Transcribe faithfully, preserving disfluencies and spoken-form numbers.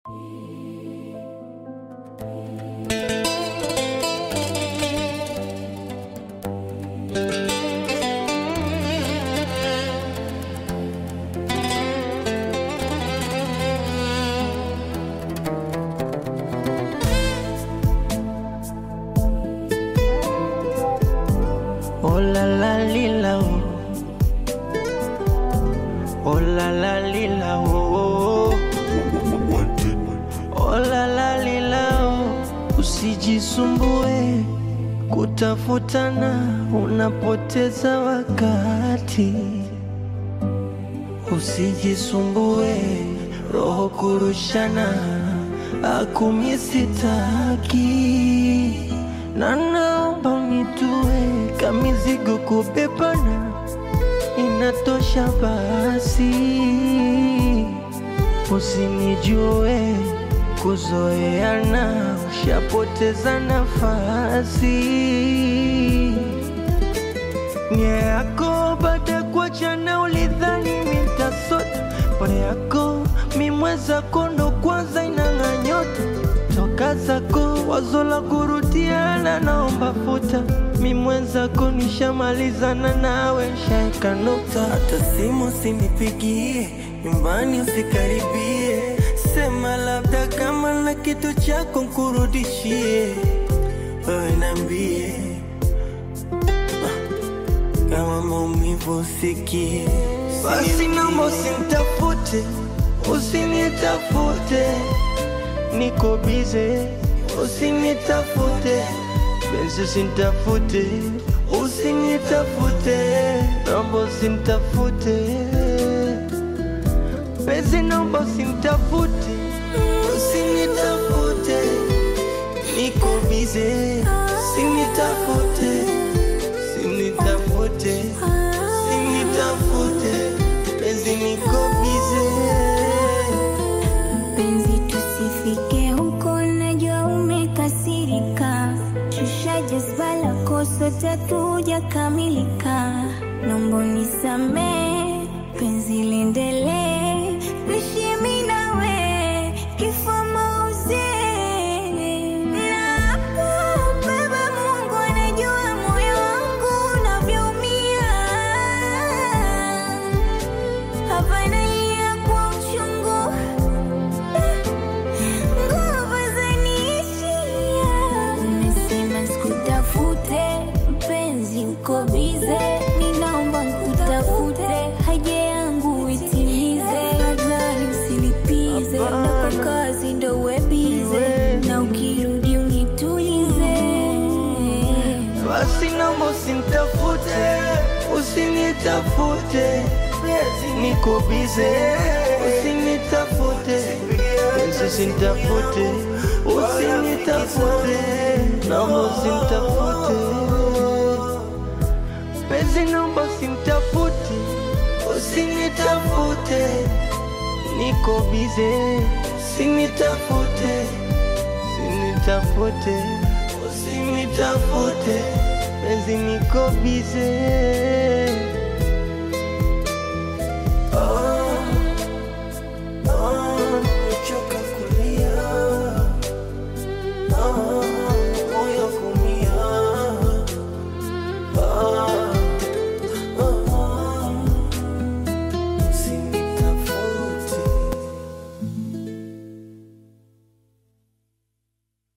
Oh la la lila oh, oh la la lila oh, oh la la lila oh. Usijisumbue kutafutana, unapoteza wakati. Usijisumbue roho kurushana, akumi sitaki. Na naomba unitue kamizigo kubebana, inatosha basi. Usinijue kuzoeana, ushapoteza nafasi. Nia yako baada kuachana ulidhani mitasota, pole yako mimweza kondo kwanza inang'anyota. Toka zako wazo la kurudiana naomba futa, mimwenzako nishamalizana nawe shaika nukta. Hata simu sinipigie, nyumbani usikaribie, sema labda kama na kitu chako nkurudishie. Wewe niambie kama maumivu usikie. Basi naomba usinitafute, usinitafute, niko bize, usinitafute. Benzi usinitafute, usinitafute, naomba usinitafute. Benzi naomba usinitafute, usinitafute, niko bize, usinitafute, usinitafute, usinitafute. Benzi niko bize. Tusifike huko, najua umekasirika. Shusha jazba lako, sote tujakamilika. Naomba unisamehe, penzi liendelee. Niishi mimi nawe, kifo mauti. Nakubeba, Mungu anajua moyo wangu unavyoumia. Hapa nalia kwa uchungu, mpenzi uko bize, ninaomba nkutafute, haja yangu itimize. Hadhari usilipize, na kwa kazi ndo uwe bize, na ukirudi unitulize. Basi naomba usinitafute, usinitafute, niko bize, usinitafute. Benzi usinitafute, usinitafute, naomba usinitafute. Benzi naomba usinitafute, usinitafute, niko bize, usinitafute, usinitafute, usinitafute. Benzi niko bize. Oh